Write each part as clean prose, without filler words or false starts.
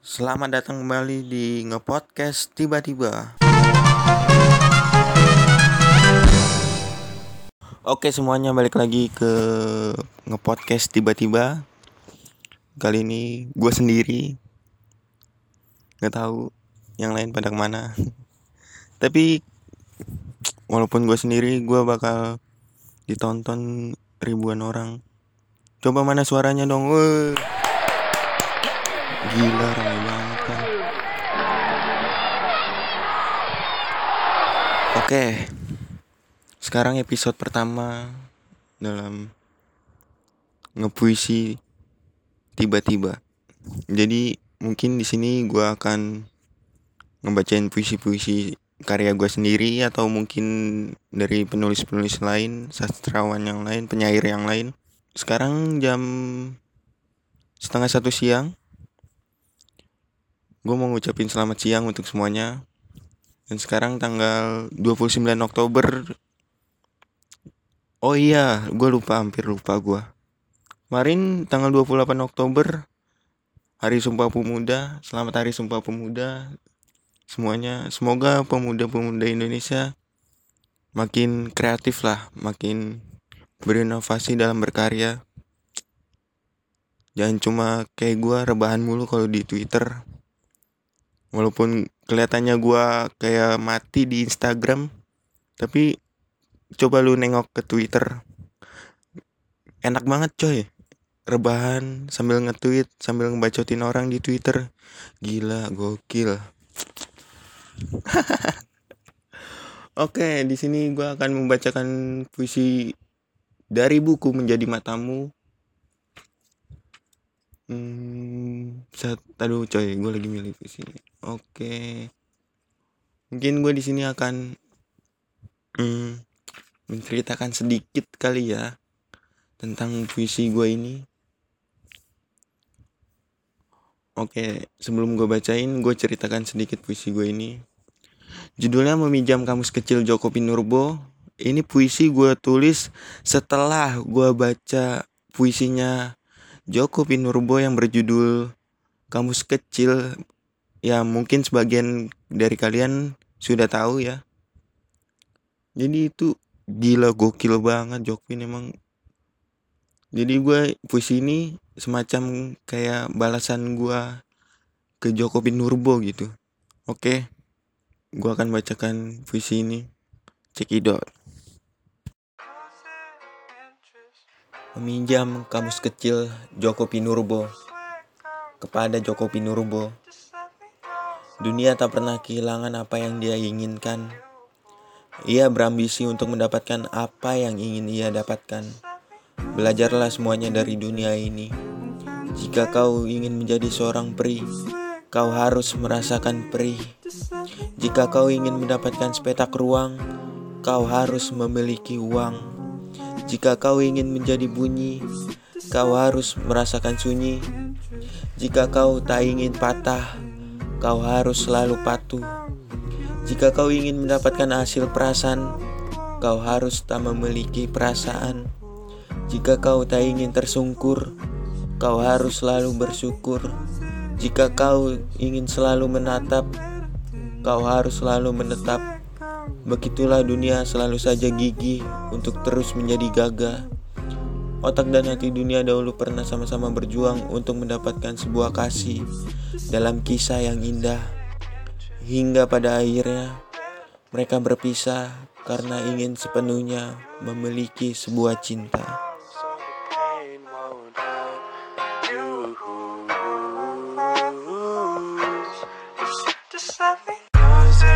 Selamat datang kembali di Ngepodcast Tiba-Tiba. Oke semuanya, balik lagi ke Ngepodcast Tiba-Tiba. Kali ini gue sendiri, gak tahu yang lain pada kemana. Tapi walaupun gue sendiri, gue bakal ditonton ribuan orang. Coba mana suaranya dong? Gila, ramai banget kan. Oke, sekarang episode pertama dalam ngepuisi tiba-tiba. Jadi mungkin di sini gue akan ngebacain puisi-puisi karya gue sendiri, atau mungkin dari penulis-penulis lain, sastrawan yang lain, penyair yang lain. Sekarang jam 12:30 siang. Gue mau ngucapin selamat siang untuk semuanya. Dan sekarang tanggal 29 Oktober. Oh iya, gue hampir lupa gue. Kemarin tanggal 28 Oktober, Hari Sumpah Pemuda. Selamat Hari Sumpah Pemuda semuanya. Semoga pemuda-pemuda Indonesia makin kreatif lah, makin berinovasi dalam berkarya. Jangan cuma kayak gue rebahan mulu kalau di Twitter. Walaupun kelihatannya gue kayak mati di Instagram, tapi coba lu nengok ke Twitter. Enak banget coy, rebahan sambil nge-tweet, sambil ngebacotin orang di Twitter. Gila, gokil. Oke, di sini gue akan membacakan puisi dari buku Menjadi Matamu. Aduh coy, gue lagi milih puisi. Oke, mungkin gue di sini akan menceritakan sedikit kali ya tentang puisi gue ini. Oke, sebelum gue bacain, gue ceritakan sedikit puisi gue ini. Judulnya Meminjam Kamus Kecil Djoko Pinurbo. Ini puisi gue tulis setelah gue baca puisinya Djoko Pinurbo yang berjudul Kamus Kecil. Ya mungkin sebagian dari kalian sudah tahu ya. Jadi itu gila, gokil banget Jokpin emang. Jadi gue puisi ini semacam kayak balasan gue ke Djoko Pinurbo gitu. Oke, gue akan bacakan puisi ini. Cekidot. Meminjam kamus kecil Djoko Pinurbo. Kepada Djoko Pinurbo, dunia tak pernah kehilangan apa yang dia inginkan. Ia berambisi untuk mendapatkan apa yang ingin ia dapatkan. Belajarlah semuanya dari dunia ini. Jika kau ingin menjadi seorang peri, kau harus merasakan perih. Jika kau ingin mendapatkan sepetak ruang, kau harus memiliki uang. Jika kau ingin menjadi bunyi, kau harus merasakan sunyi. Jika kau tak ingin patah, kau harus selalu patuh. Jika kau ingin mendapatkan hasil perasan, kau harus tak memiliki perasaan. Jika kau tak ingin tersungkur, kau harus selalu bersyukur. Jika kau ingin selalu menatap, kau harus selalu menetap. Begitulah dunia selalu saja gigih untuk terus menjadi gagah. Otak dan hati dunia dahulu pernah sama-sama berjuang untuk mendapatkan sebuah kasih dalam kisah yang indah. Hingga pada akhirnya mereka berpisah karena ingin sepenuhnya memiliki sebuah cinta.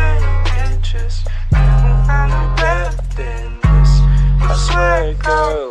Girl,